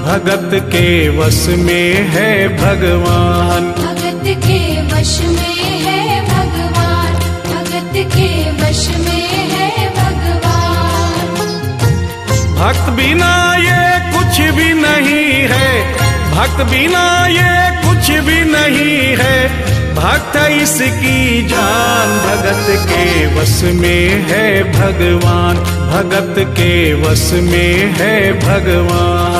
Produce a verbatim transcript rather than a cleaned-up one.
भगत के वश में है भगवान। भगत के वश में है भगवान, भगत के वश में है भगवान। भक्त बिना ये कुछ भी नहीं है, भक्त बिना ये कुछ भी नहीं है, भक्त इसकी जान। भगत के वश में है भगवान, भगत के वश में है भगवान।